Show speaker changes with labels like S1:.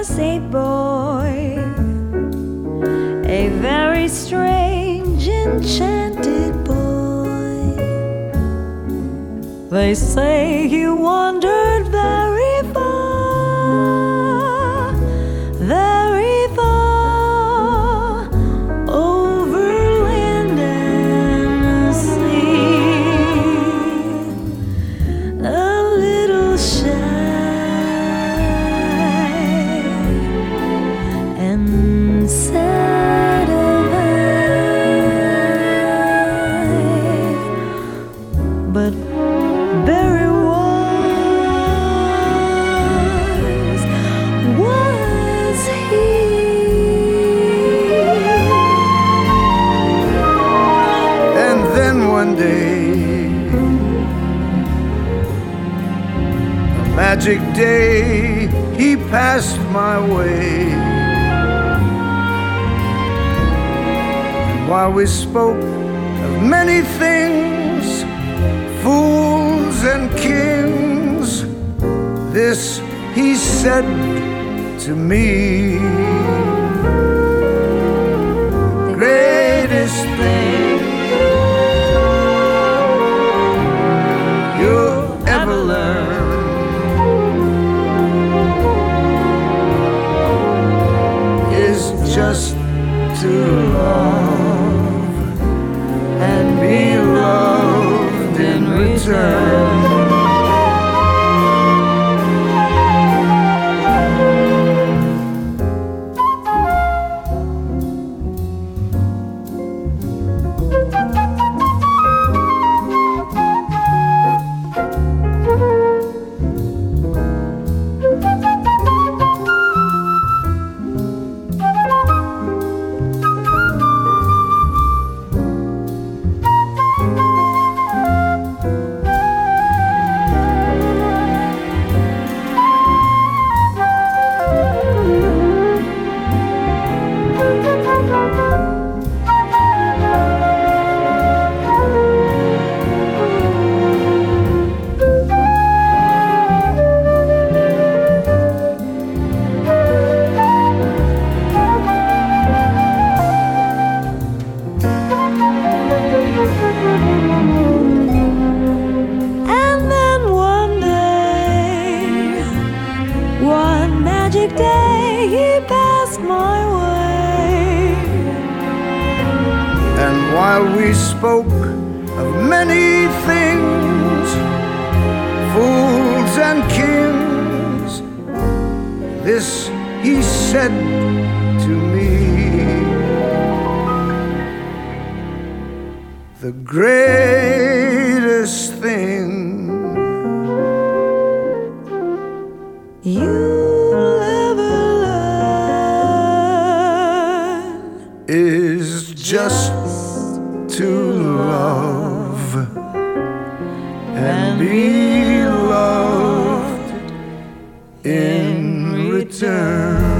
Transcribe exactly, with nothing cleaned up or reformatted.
S1: was a boy, a very strange, enchanted boy. They say he wandered very far, very far, over land and sea. A little shy and sad of eye, but very wise was he.
S2: And then one day, a magic day, he passed my way. And while we spoke of many things, fools and kings, this he said to me: the greatest thing you'll ever learn is just to love and be loved in return.
S1: And then one day, one magic day, he passed my way.
S2: And while we spoke of many things, fools and kings, this he said to me: the greatest thing
S1: you'll ever learn
S2: is just to love and be loved in return.